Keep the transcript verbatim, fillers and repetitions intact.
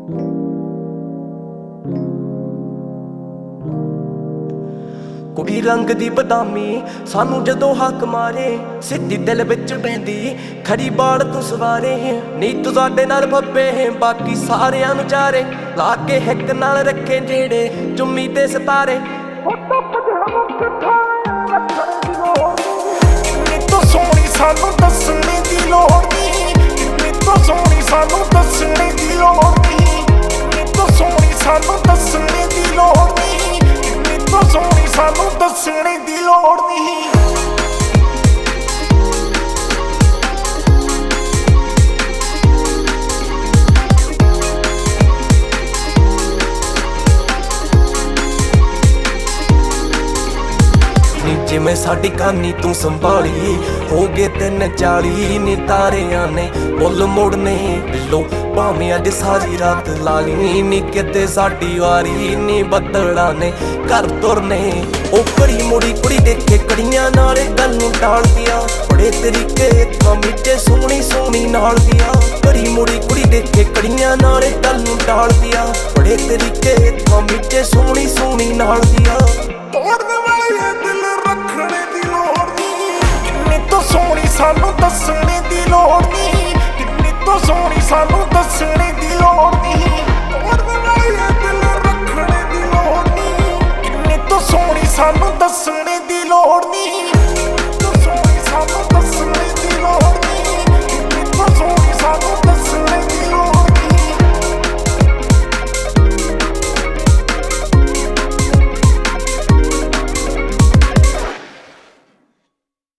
कुड़ी रंग दी बदामी सानू जदों हक मारे, सिद्धी दिल विच बहंदी खरी बाल तू सवारे। नी तू साडे नाल फब्बे बाकी सारियां नूं चारे, ला के हिक नाल रखे जेड़े चुम्मी ते सितारे। तो सोहनी सानू दसने दी लोड़ नहीं, कितनी तो सोहनी सानू दसने दी लोड़ नहीं, कितनी तो सोहनी सानू दसने दी लोड़ नहीं, कितनी तो सोहनी सानू दसने दी लोड़ नहीं। जिमें साडी कहानी तू संभाली, हो गए तीन चाली नी तारियां ने मुल मुड़ने बिल्लो, भावें अज सारी रात लाली नी किते साडी वारी नी बदड़ा ने घर तुरने। ओ कड़ी मुड़ी कुड़ी देखे कड़ियां नाले गल नूं टाल दिया, बड़े तरीके इत्थां मिट्टे सोहनी सोहनी नाल दिया। कड़ी मुड़ी कुड़ी देखे कड़ियां नाले गल नूं टाल दिया, बड़े तरीके इत्थां मिट्टे सोहनी सोहनी नाल दिया। सोहनी सानू दसने दी लोड़ नहीं, कितनी तो सोहनी सानू दसने